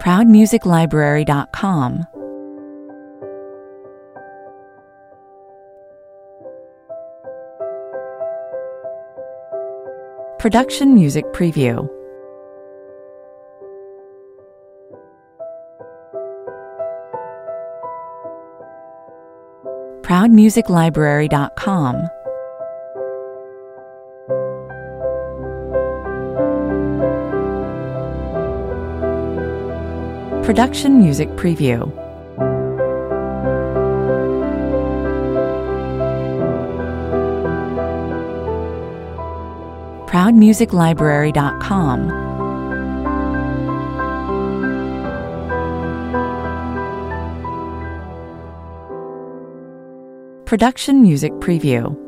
ProudMusicLibrary.com. Production Music Preview. ProudMusicLibrary.com. Production Music Preview. ProudMusicLibrary.com. Production Music Preview.